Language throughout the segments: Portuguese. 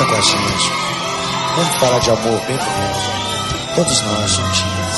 canta com a gente. Vamos falar de amor bem comigo. Todos nós juntinhos.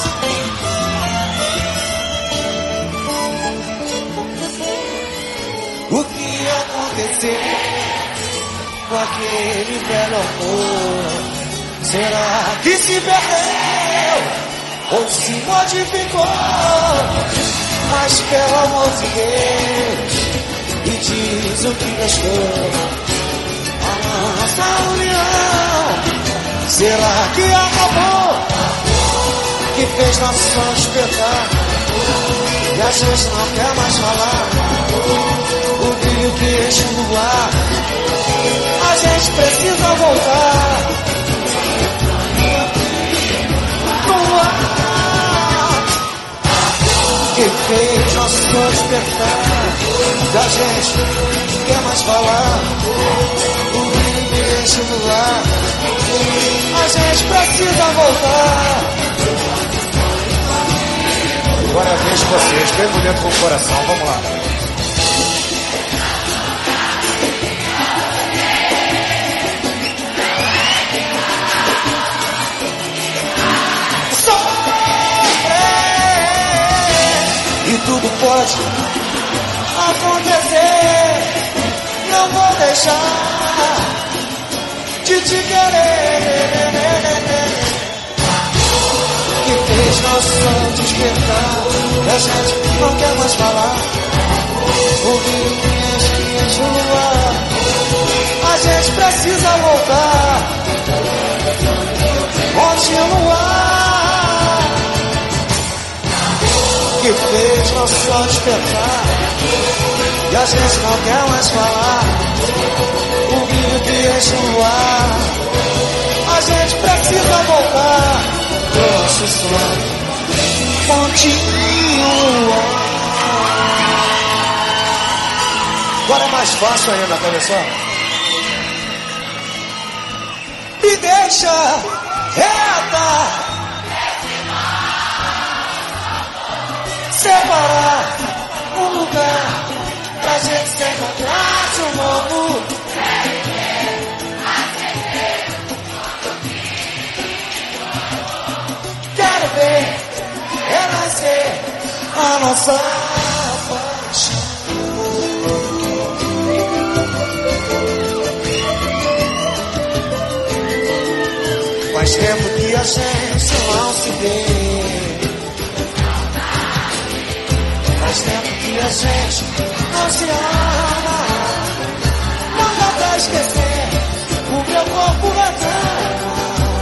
O que aconteceu com aquele velho amor? Será que se perdeu ou se modificou? Mas pelo amor de Deus, me diz o que gastou a nossa união. Será que acabou? Que fez nossos sonhos pecar e a gente não quer mais falar. O brilho que enche o luar, a gente precisa voltar pro ar que fez nossos sonhos pecar e a gente não quer mais falar. O brilho que enche o luar, a gente precisa voltar. Agora é a vez de vocês, bem bonito com o coração, vamos lá. E tudo pode acontecer, não vou deixar de te querer. Que fez nosso sonho despertar e a gente não quer mais falar. O brilho que enche o luar, a gente precisa voltar. Continuar. Que fez nosso sonho despertar e a gente não quer mais falar. O brilho que enche o luar, a gente precisa voltar. Nosso sonho continua. Agora é mais fácil ainda, tá vendo só? Me deixa reta, separar um lugar pra gente se encontrar de novo. Quero ver renascer a nossa paixão. Faz tempo que a gente não se vê. Faz tempo que a gente não se ama. Não dá pra esquecer o meu corpo reclama.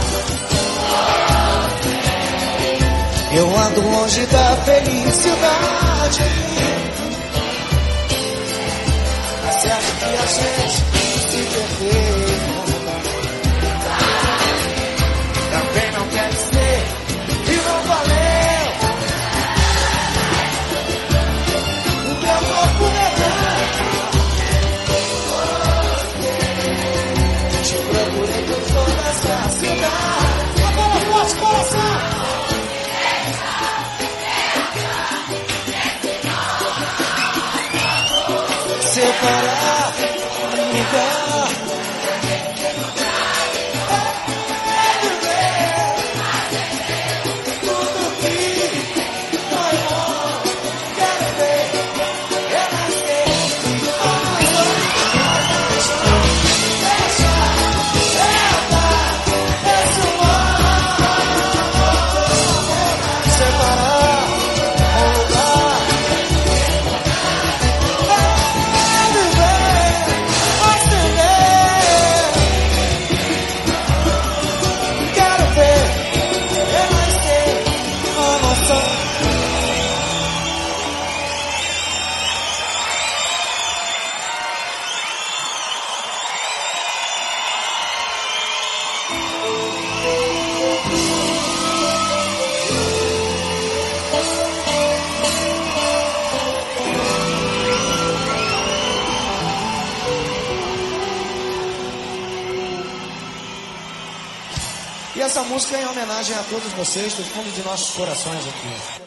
Eu ando longe da felicidade. É certo que a gente se perdeu. Também não quer dizer que não valeu. O meu corpo reclama. Te procurei por toda essa cidade. Agora forte coração. Separar, ligar. Tudo que foi bom, quero ver renascer. Deixa esse humor. Separar, lugar. E essa música é em homenagem a todos vocês, do fundo de nossos corações aqui.